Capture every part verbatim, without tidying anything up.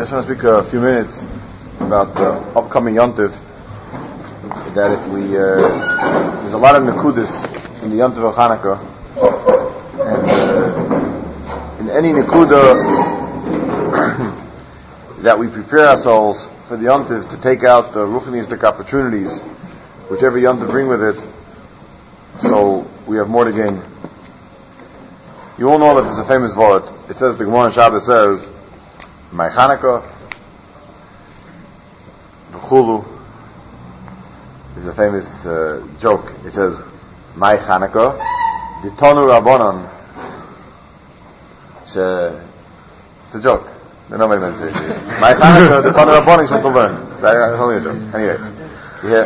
just want to speak a few minutes about the upcoming Yontif. That if we, uh, there's a lot of Nekudas in the Yontif of Hanukkah, and uh, in any Nekuda that we prepare ourselves for the Yontif to take out the ruchnistic opportunities, whichever Yontif bring with it, so we have more to gain. You all know that there's a famous word. It says, the Gemara Shabbos says, my Hanukkah, B'chulu, is a famous uh, joke. It says, my Hanukkah, the Tonu Rabbanon. It's a joke. Nobody meant to say it. My Hanukkah, the Tonu Rabbanon is supposed to learn. It's only a joke. Anyway, yeah.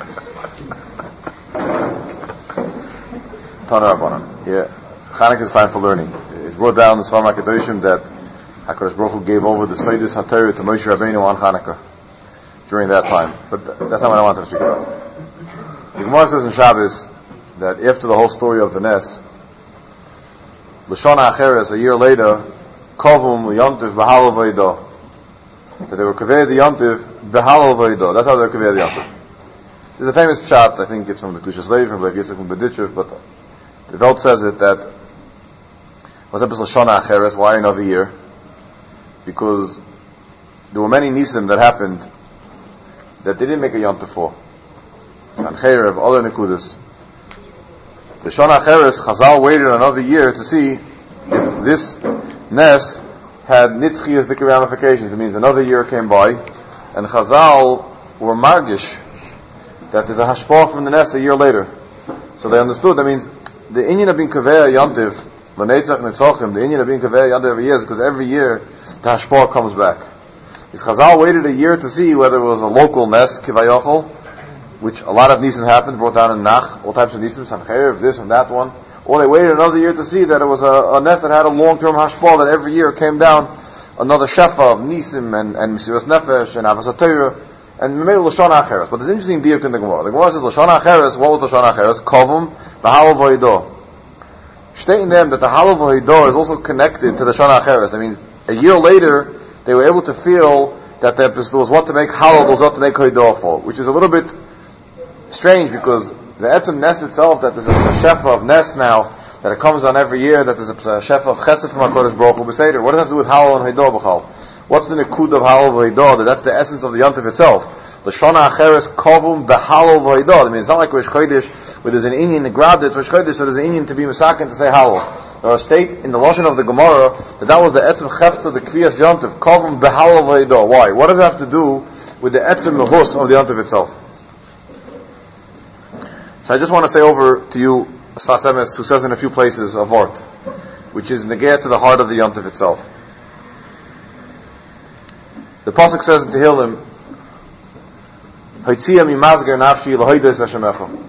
Tonu Rabbanon. Yeah. Hanukkah is fine for learning. It's brought down in the Svar HaKadoshim that HaKadosh Baruch Hu gave over the Seidus HaTorah to Moshe Rabbeinu on Hanukkah during that time. But th- that's not what I wanted to speak about. The Gemara says in Shabbos that after the whole story of the Nes, L'shon HaAcheres, a year later, Kovum L'Yontif B'Halal V'Yidah, that they were Kaveh the Yontif B'Halal V'Yidah. That's how they were Kaveh the Yontif. There's a famous pshat, I think it's from the Kedushas Levi, from Lev Yitzchak, from Bedichev, but the Welt says it that what's up with L'shon HaAcheres, why another year? Because there were many nisim that happened that they didn't make a yontif for. Sancheir of other nekudas. The Shon HaAcheres, Chazal waited another year to see if this Nes had nitzchiyas dik ramifications. It means another year came by, and Chazal were margish that there's a hashpah from the Nes a year later. So they understood. That means the inyan of being kaveh yontif, l'neitzach netzochim, the inyan of being kaveh yontif every year is because every year the hashpah comes back. Is Chazal waited a year to see whether it was a local Nes, Kivayachol, which a lot of Nisim happened, brought down in Nach, all types of Nisim, Sancheir, this and that one. Or they waited another year to see that it was a, a Nes that had a long-term hashpah that every year came down another Shefa of Nisim and, and Mesiras Nefesh and Avos HaTorah and maybe L'shon HaAcheres. But there's an interesting diuk in the Gemara. The Gemara says L'shon HaAcheres, what was L'shon HaAcheres? Kovum, B'Halal V'Yidah. Stating them that the Halal V'Yidah is also connected to the L'shon HaAcheres. That means a year later, they were able to feel that there was what to make halal, there was what to make hoidah for, which is a little bit strange because the etzem Nes itself, that there's a shefa of Nes now, that it comes on every year, that there's a shefa of chesed from HaKadosh Baruch Hu b'seder. What does that have to do with halal and hoidah b'chal? What's the nekud of halal v'hoidah? That that's the essence of the yontif itself. The L'shon HaAcheres kovum b'halal v'hoidah. I mean, it's not like Rosh Chodesh, where there's an inyan, the grad that's Rosh Chodesh, so there's an inyan to be misakin to say halal. There are state in the Lashon of the Gemara that that was the etzem chefta of the Kviyas Yontif, Kovim B'Halal V'Yidah. Why? What does it have to do with the etzem lehus of the Yontif itself? So I just want to say over to you, Sfas Emes, who says in a few places of art, which is negate to the heart of the Yontif itself. The Pasuk says in Tehillim, Hoitzia mimazger nafshi l'hoides Hashemecha.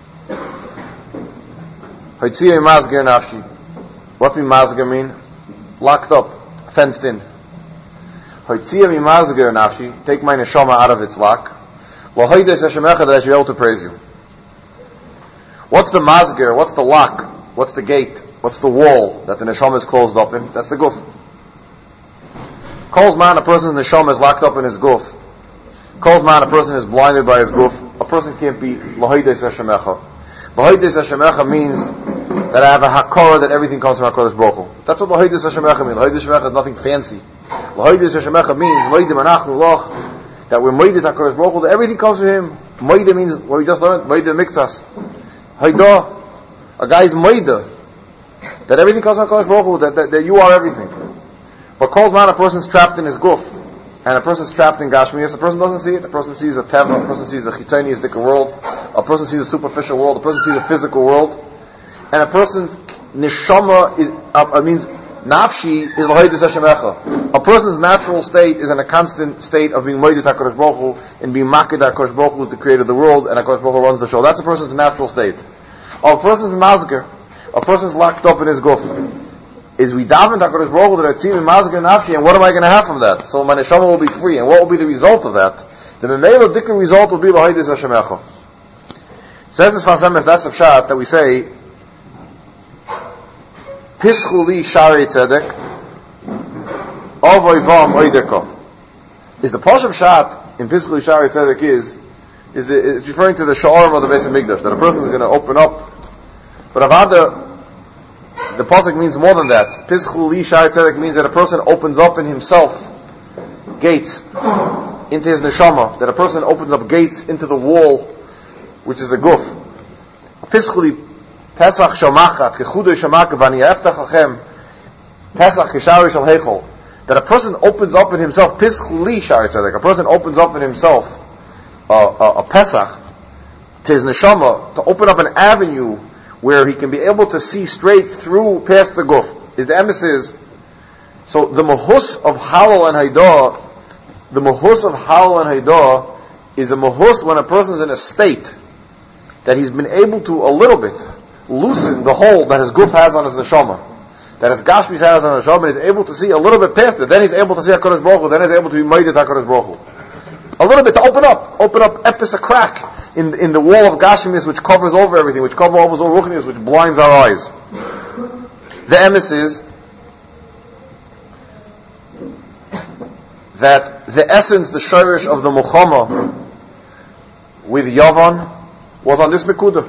Hoitzia mimazger nafshi. What does mazger mean? Locked up, fenced in. Hoitzia mi mazger nafshi, take my neshama out of its lock. L'hoides Hashemecha, that I should be able to praise you. What's the mazger? What's the lock? What's the gate? What's the wall that the neshama is closed up in? That's the guf. Calls man, a person's neshama is locked up in his guf. Calls man, a person is blinded by his guf. A person can't be l'hoides Hashemecha. L'hoides Hashemecha means that I have a hakara that everything comes from HaKadosh Baruch Hu. That's what l'hoides Hashemecha means. L'hoides Hashemecha is nothing fancy. L'hoides Hashemecha means moedim anachnu loch, that we're moedim HaKadosh Baruch Hu, that everything comes from Him. Moedim means what we just learned, moedim miktas. Haidah, a guy's moedim, that everything comes from HaKadosh Baruch Hu, that, that, that you are everything. But called man, a person's trapped in his guf, and a person's trapped in Gashmias, a person doesn't see it, a person sees a teva, a person sees a chitzoniistic world, a person sees a superficial world, a person sees a physical world, and a person's neshama is, uh, means nafshi is l'hoides Hashemecha. A person's natural state is in a constant state of being moeded HaKadosh Baruch Hu and being maked HaKadosh Baruch Hu, who is the creator of the world, and HaKadosh Baruch Hu runs the show. That's a person's natural state. A person's mazger, a person's locked up in his guf, is we daven HaKadosh Baruch Hu that I see me mazger nafshi, and what am I going to have from that? So my neshama will be free, and what will be the result of that? The memela dikkur result will be l'hoides Hashemecha. Says this Sfas Emes, that's the pshat that we say, Pischu li shari tzedek, avoy vam oideko. is the Pashup Shat in Pischul Yishar Tzedek is, is the, it's referring to the Sha'arim of the Beis HaMikdash, that a person is going to open up. But Avada, the Pasuk means more than that. Pischul Yishar Tzedek means that a person opens up in himself gates into his neshama, that a person opens up gates into the wall, which is the guf. Pischuli Pesach Shamachat Kechudo Shamak Vani Eftach Lachem Pesach Kishari Shal Heichol, that a person opens up in himself Pischuli Shari Tzedek, a person opens up in himself a, a, a Pesach to his neshama, to open up an avenue where he can be able to see straight through past the guf. Is the emes. So the mahus of Halal and Haidah, the mahus of Halal and Haidah is a mahus when a person is in a state that he's been able to a little bit loosen the hold that his guf has on his neshama, that his gashmis has on his neshama, and he's able to see a little bit past it. Then he's able to see HaKadosh Baruch Hu. Then he's able to be made at HaKadosh Baruch Hu. A little bit to open up, open up epis, a crack in in the wall of gashmis which covers over everything, which covers over all ruchnius, which blinds our eyes. The emes is that the essence, the shirish of the Muhammad with Yavan was on this Nekuda.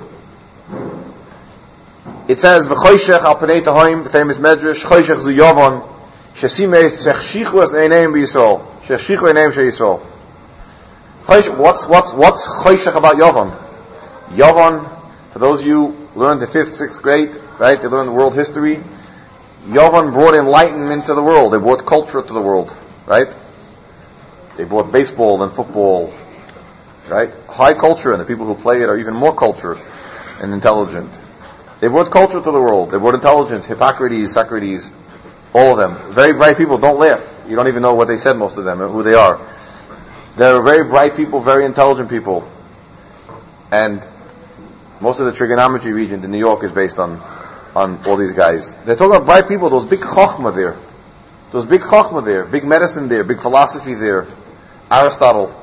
It says, "V'choshech al pnei tahoim," the famous medrash, "Choshech zu Yavan, shesimes shechshichu es eineim b'Yisrael, shechshichu eineim sheYisrael." What's what's what's choshech about Yavan? Yavan, for those of you who learned the fifth, sixth grade, right? They learned world history. Yavan brought enlightenment to the world. They brought culture to the world, right? They brought baseball and football, right? High culture, and the people who play it are even more cultured and intelligent. They brought culture to the world. They brought intelligence. Hippocrates, Socrates, all of them. Very bright people. Don't laugh. You don't even know what they said, most of them, or who they are. They're very bright people, very intelligent people. And most of the trigonometry region in New York is based on, on all these guys. They're talking about bright people, those big chokhmah there. Those big chokhmah there, big medicine there, big philosophy there. Aristotle.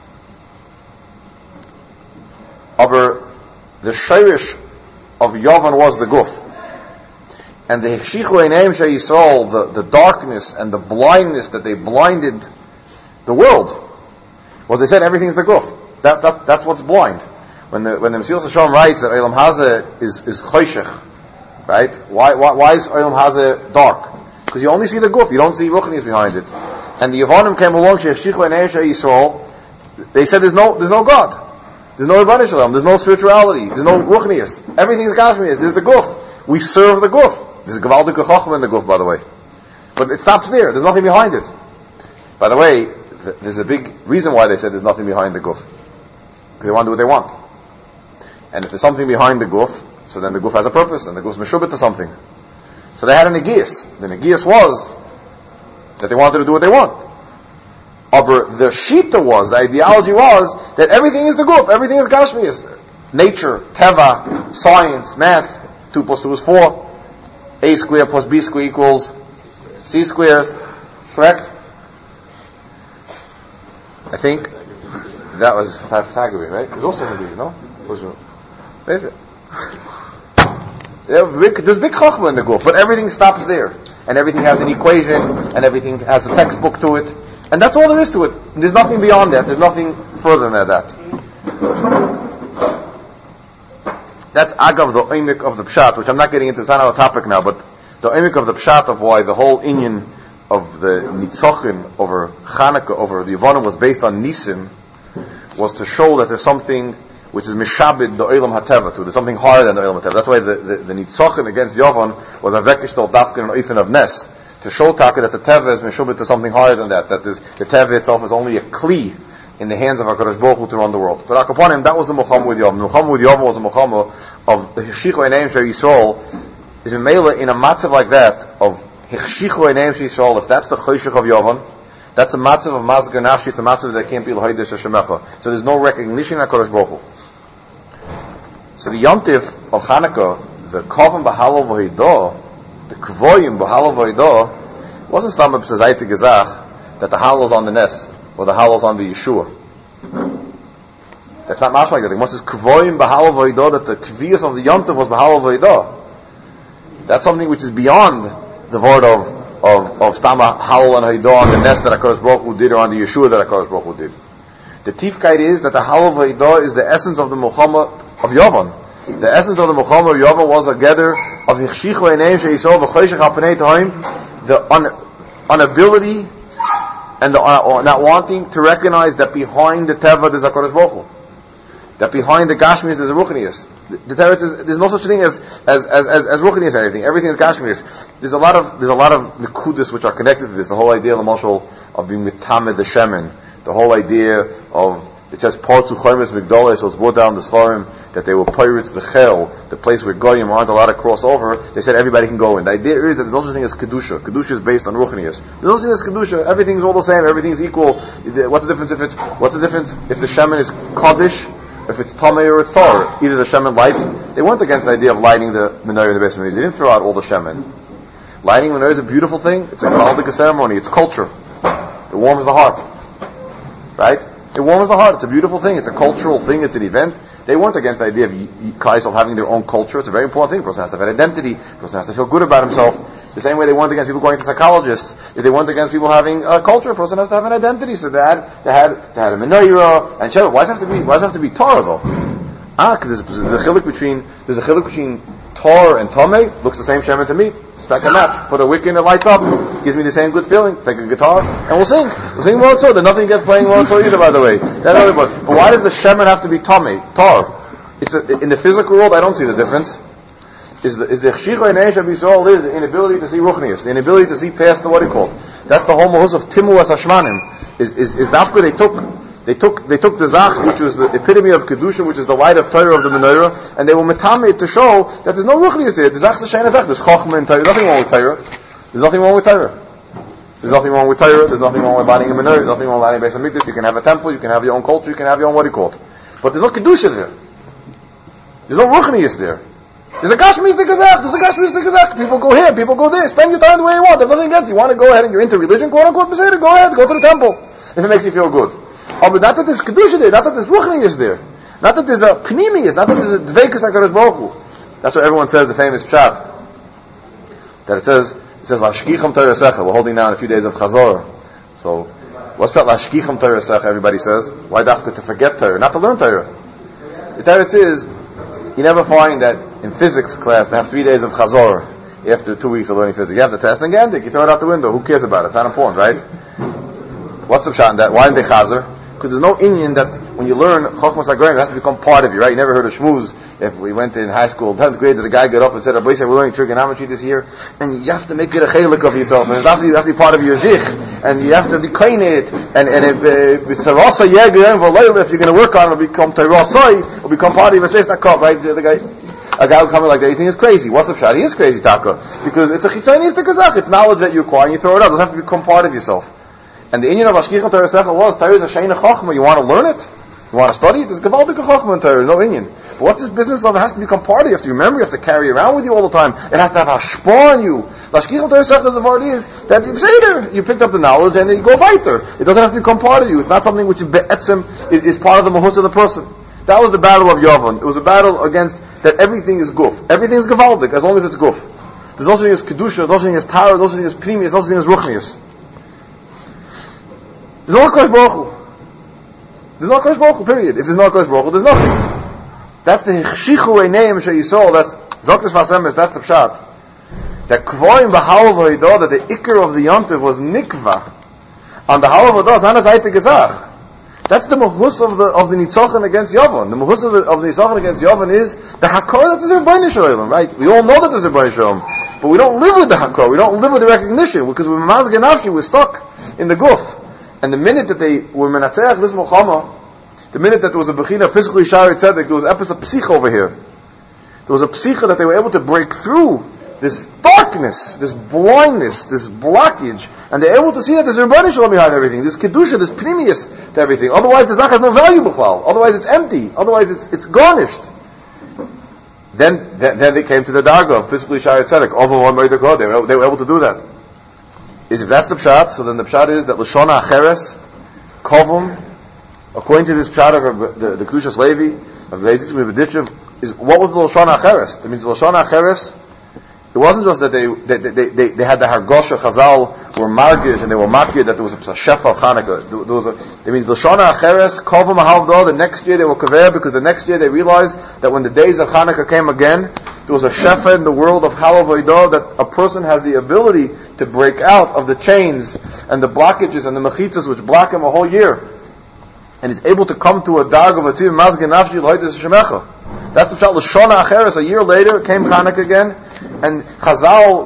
Aber the shirish of Yavan was the guf. And the hechshichu eineim sheYisrael, the the darkness and the blindness that they blinded the world, was they said everything is the guf. That, that that's what's blind. When the when the Mesilas Yesharim writes that Olam Hazeh is is choshech, right? Why why why is Olam Hazeh dark? Because you only see the guf, you don't see ruchnius behind it. And the Yavanim came along, shechshichu eineim sheYisrael. They said there's no there's no God, there's no Rebbeinu Shalom, there's no spirituality, there's no ruchnius. Everything is gashmius. There's the guf. We serve the guf. There's a gewaldige chochmah in the guf, by the way. But it stops there. There's nothing behind it. By the way, th- there's a big reason why they said there's nothing behind the guf. Because they want to do what they want. And if there's something behind the guf, so then the guf has a purpose, and the guf is meshubit to something. So they had a negias. The negias was that they wanted to do what they want. But the shita was, the ideology was, that everything is the guf, everything is gashmius. Nature, teva, science, math, two plus two is four. A squared plus B squared equals C squared. Correct? I think that was Pythagorean, right? It was also Pythagorean, no? What is it? There's big chokhmah in the guf, but everything stops there. And everything has an equation, and everything has a textbook to it. And that's all there is to it. There's nothing beyond that. There's nothing further than that. That's agav, the oimik of the pshat, which I'm not getting into. It's not our topic now, but the oimik of the pshat of why the whole inyan of the nitzochin over Chanukah, over the Yavanim, was based on Nisim, was to show that there's something which is mishabed the olam hateva too. There's something higher than the olam hateva. That's why the, the, the nitzochin against Yavan was a vekishtel dafkin and oifen of nes, to show taka that the teva is mishabed to something higher than that. That is, the teva itself is only a kli in the hands of HaKadosh Baruch Hu to run the world. But upon him, that was the Muhammad with Yavam. The Muhammad with Yavam was the Muhammad of the Hechshichu Eineim Shel Yisrael. Is Mimela in a matzav like that of Hechshichu Eineim Shel Yisrael. If that's the Choshech of Yavan, that's a matzav of Mazgar Nafshi. It's a matzav that can't be l'hoidesh Hashemecha. So there's no recognition of HaKadosh Baruch Hu. So the Yontif of Chanukah, the Kovim B'Halal V'Hidah, the Kvoyim B'Halal V'Hidah, wasn't Stam B'Sazayte Gezach that the Halal is on the Nes or the Halal is on the Yeshua. That's not mashma like that. The Gemara says Kvoyim B'Halal V'Hidah, that the Kviyas of the Yontif was B'Halal V'Hidah. That's something which is beyond the word of of, of Stama Halal and Haidah on the nest that HaKadosh Baruch Hu did, or on the Yeshua that HaKadosh Baruch Hu did. The Tifkeit is that the Halal of Haidah is the essence of the Muhammad of Yavan. The essence of the Muhammad of Yavan was a gather of Yichshichu Eineim Sheisol V'choshech Al-Panei Tohim, the un, unability and the uh, not wanting to recognize that behind the Teva there's HaKadosh Baruch Hu. That behind the Gashmius there's a Ruchnius. The, the Teretz is, there's no such thing as as as as, as Ruchnius or anything. Everything is Gashmius. There's a lot of there's a lot of Nekudas which are connected to this. The whole idea of the Mashal of being Mitamed the Shemen. The whole idea of, it says Partu Chaymes Migdaleh, so it's brought down the Sfarim that they were pirates, the Chel, the place where Goyim aren't allowed to cross over. They said everybody can go in. The idea is that there's no such thing as Kedusha. Kedusha is based on Ruchnius. There's no such thing as Kedusha. Everything's all the same. Everything's equal. What's the difference if it's, what's the difference if the Shemen is Kaddish, if it's Tomei or it's Tar? Either the Shemen lights. They weren't against the idea of lighting the Menorah in the base of They didn't throw out all the Shemen. Lighting Menorah is a beautiful thing. It's a Galdic ceremony. It's culture. It warms the heart. Right? It warms the heart. It's a beautiful thing. It's a cultural thing. It's an event. They weren't against the idea of Kaisel having their own culture. It's a very important thing. A person has to have an identity. A person has to feel good about himself. The same way they weren't against people going to psychologists. If they weren't against people having a culture, a person has to have an identity. So they had, they had, they had a menorah and Shabbat. Why does it have to be, why does it have to be Torah though? Ah, because there's, there's a chiluk between, there's a chiluk between Torah and Tomei. Looks the same Shemen to me. Strike a match. Put a wick in, it lights up. Gives me the same good feeling. Take a guitar and we'll sing. We'll sing Motzah. There's nothing against playing Motzah either, by the way. That other was. But why does the Shemen have to be Tomei, Tar? It's a, in the physical world, I don't see the difference. Is the is the Chshicha in Eish Yisrael is the inability to see Ruchnius, the inability to see past the what he called. That's the whole mahus of Timu as Hashmanim. Is is is Dafka they took they took they took the Zach, which was the epitome of Kedusha, which is the light of Torah of the Menorah, and they were metamid to show that there's no Ruchnius there. The Zach's a Shein Zach. There's Chochmah in Torah. There's nothing wrong with Torah. There's nothing wrong with Torah. There's nothing wrong with Torah. There's nothing wrong with lighting a Menorah. There's nothing wrong with lighting a Beis Hamikdash. You can have a temple. You can have your own culture. You can have your own what he called. But there's no Kedusha there. There's no Ruchnius there. There's a Gashmius de Gazach. There's a Gashmius de Gazach. People go here. People go there. Spend your time the way you want. There's nothing against you. You want to go ahead and you're into religion, quote unquote, Beseder, go ahead. Go to the temple. If it makes you feel good. Oh, but not that there's Kedusha there. Not that there's Ruchnius there. Not that there's a Pnimius. Not that there's a Dveikus HaKadosh Baruch Hu. That's what everyone says, the famous Pshat. That it says, it says, Lashkicham Torah Secha. We're holding now in a few days of Chazor. So, what's Pshat Lashkicham Torah Secha, everybody says? Why dafka to forget Torah? Not to learn Torah. The Teretz is, you never find that in physics class they have three days of Chazor after two weeks of learning physics. You have the test and Gandik, you throw it out the window. Who cares about it? It's not important, right? What's the Pshat in that? Why didn't they Chazor? Because there's no Inyan that when you learn Chochmas HaGoyim, it has to become part of you, right? You never heard of Shmuz. If we went in high school, tenth grade, that the guy got up and said, Rabbi said, we're learning trigonometry this year, and you have to make it a chelik of yourself, and it has to, you have to be part of your zich, and you have to be kain it, and, and if, if you're going to work on it, it'll become Terasai, it'll become part of your face, that cup, right? The, the guy, a guy will come in like that, you think he's crazy. What's up, Shad? He is crazy, Taka. Because it's a chitzonius to kazach, it's knowledge that you acquire, and you throw it out, it doesn't have to become part of yourself. And the Inyan of Ashkicham Torah Secha was, Torah is a Sheina Chochmah. You want to learn it? You want to study it? There's Gavaldik Chochmah in Torah, no Inyan. But what's this business of it has to become part of you? You have to remember, you have to carry it around with you all the time. It has to have hashpah on you. Ashkicham Torah Secha, the word is that you say there, you picked up the knowledge and then you go weiter. It doesn't have to become part of you. It's not something which is be'etzim, is, is part of the mahus of the person. That was the battle of Yavan. It was a battle against that everything is guf. Everything is Gavaldik, as long as it's guf. There's no such thing as Kedusha, there's no such thing as Torah, there's no such thing as Pnimi, there's no such thing as Ruchnius. There's no Kosh Baruch Hu. There's no Kosh Baruch Hu, period. If there's no Kosh Baruch Hu, there's nothing. That's the Chshichu Eineim Sheyisol, that's Zoktes Vasemes, that's the Pshat. That Kvoim B'Halav Haidah, that the Iker of the Yontiv was Nikva. On the Halav Haidah, Zana Zayte Gezach. That's the Mahus of the, of the Nitzochen against Yavan. The Mahus of the, of the Nitzochen against Yavan is the Hakor that is Rebbeinu Shalom, right? We all know that there's Rebbeinu Shalom. But we don't live with the Hakor, we don't live with the recognition, because we're Mazge Nafshi, we're stuck in the Guf. And the minute that they were menatzeach this Muhammad, the minute that there was a bechina physically shari tzedek, there was an episode of psich over here. There was a psicha that they were able to break through this darkness, this blindness, this blockage, and they're able to see that there's a Rebbeinu Shalom behind everything, this kedusha, this pnimius to everything. Otherwise, the zach has no value b'chlal. Otherwise, it's empty. Otherwise, it's it's garnished. Then, then, then they came to the darga of physically shari tzedek. Over one they were they were able to do that. Is if that's the pshat, so then the pshat is that Lashona Acheres, Kovum, according to this pshat of the, the Kedushas Levi, of Lezitzim B'Ditchev, is what was the Lashona Acheres? That means the Lashona Acheres it wasn't just that they they they, they, they had the Hargosha Chazal were margish and they were makir that there was a shefa of Hanukkah. There, there was a, it means Lashana Acheres Kovah Mahavdo. The next year they were kaver because the next year they realized that when the days of Hanukkah came again, there was a shefa in the world of Halavoidah that a person has the ability to break out of the chains and the blockages and the mechitzas which block him a whole year, and he's able to come to a dag of a tiv mazgen nafshi l'hoides shemecha. That's the pshat Lashana Acheres. A year later came Hanukkah again. And Chazal,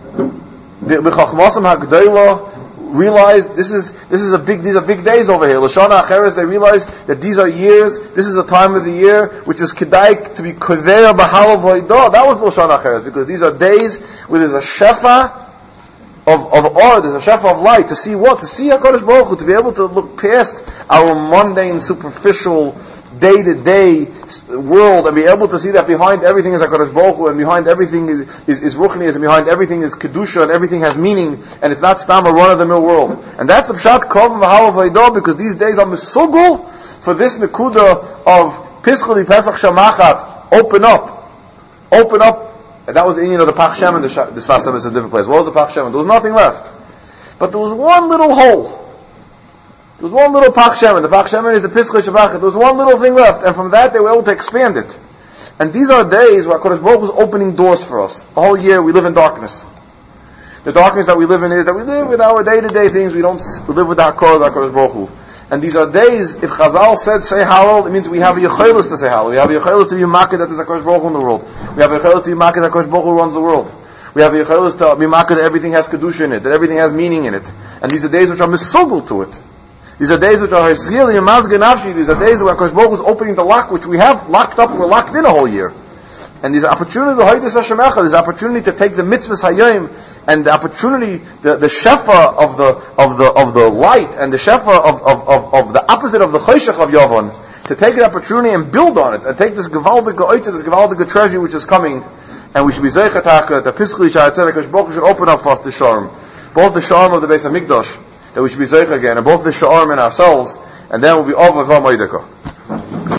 b'chachmasam hagdoila, realized this is this is a big these are big days over here. Lashana Acheres, they realized that these are years. This is a time of the year which is kedai to be kover b'halav hoidah. That was Lashana Acheres, because these are days where there's a shefa of of or there's a shefa of light to see what to see HaKadosh Baruch Hu, to be able to look past our mundane, superficial, day-to-day world and be able to see that behind everything is HaKadosh Baruch Hu, and behind everything is, is, is Ruchnius, and behind everything is Kedusha, and everything has meaning, and it's not stam a run-of-the-mill world. And that's the Pshat Kov Mahalav Vaidah, because these days are Mesugul for this Nekuda of Pischali Pesach Shamachat, open up, open up. And that was the Indian of the Pach Shem, and the Sfas Emes is a different place. What was the Pach Shem? There was nothing left. But there was one little hole. There was one little Pach Shemen. The Pach Shemen is the Pischei Shabbat. There was one little thing left, and from that they were able to expand it. And these are days where HaKadosh Baruch Hu is opening doors for us. The whole year we live in darkness. The darkness that we live in is that we live with our day-to-day things. We don't we live with the Hakor of HaKadosh Baruch Hu. And these are days, if Chazal said, say Hallel, it means we have a Yechelis to say Hallel. We have a Yechelis to be Makir that is HaKadosh Baruch Hu in the world. We have a Yechelis to be Makir that HaKadosh Baruch Hu runs the world. We have a Yechelis to be Makir that everything has Kedusha in it, that everything has meaning in it. And these are days which are misogul to it. These are days which are Hesriel and Mazge Nafshi. These are days where HaKadosh Baruch Hu is opening the lock, which we have locked up, we're locked in a whole year. And there's opportunity, the Hoides Hashemecha, there's opportunity to take the mitzvahs Hayom, and the opportunity, the, the shefa of the, of the, of the light, and the shefa of, of, of, of the opposite of the Choshech of Yavon, to take the opportunity and build on it, and take this Gevaldige Oitze, this Gevaldige treasure which is coming, and we should be Zeichataka, the Pischli Shah Tzedek, HaKadosh Baruch Hu should open up for us the Sharm, both the Sharm of the Beis HaMikdash, that we should be Zeich again, and both the Sha'arm in ourselves, and then we'll be over Vamoideka.